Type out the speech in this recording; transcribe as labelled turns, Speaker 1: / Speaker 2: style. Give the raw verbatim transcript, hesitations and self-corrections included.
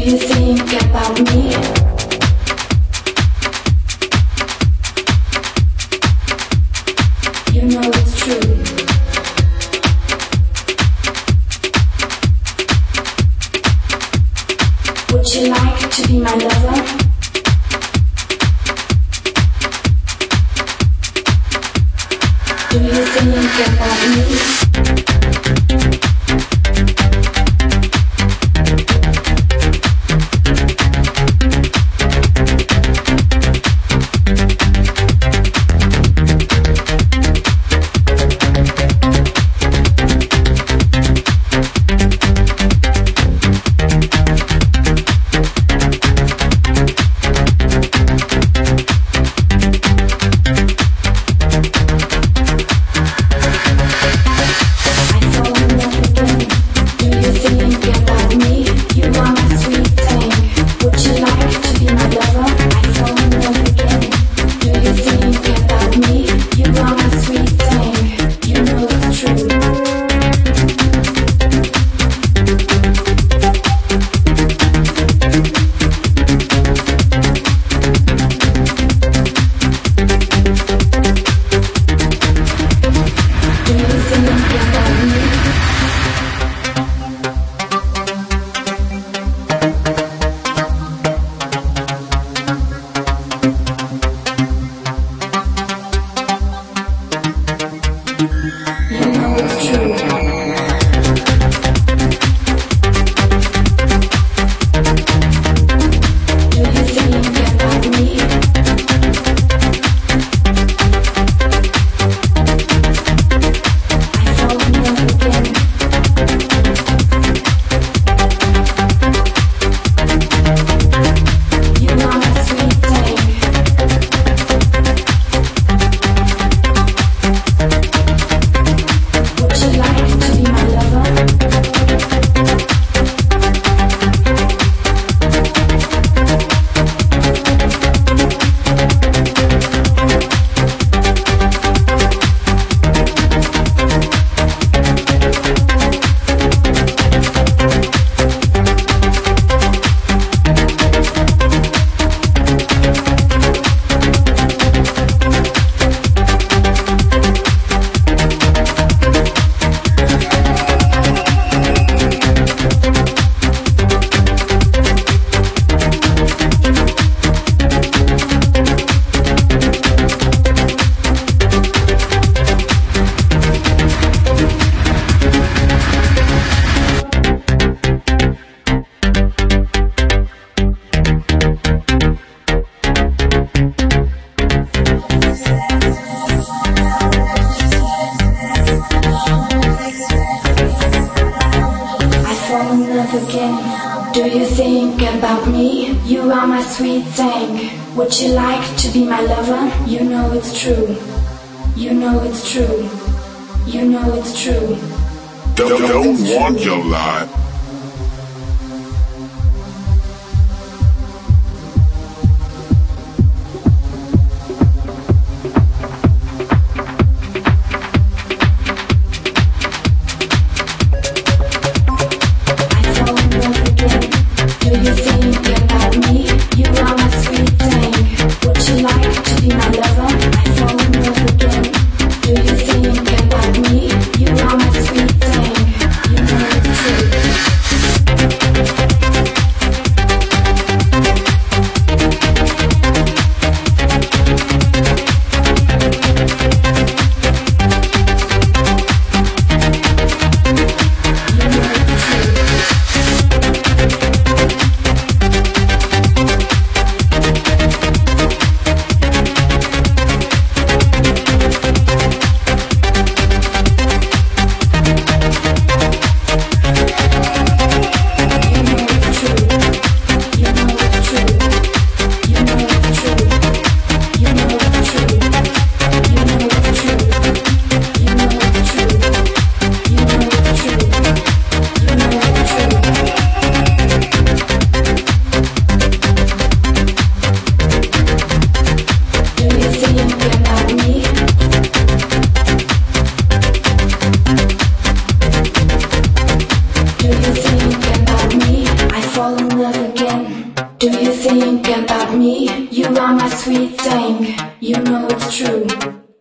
Speaker 1: you think about me? You know it's true. Would you like to be my lover? Do you think about me? Do you think about me? You are my sweet thing. Would you like to be my lover? You know it's true. You know it's true. You know it's true.
Speaker 2: Don't, don't want your lie.
Speaker 1: Do you think about me? You are my sweet thing. You know it's true. Do you think about me? You are my sweet thing. You know it's true.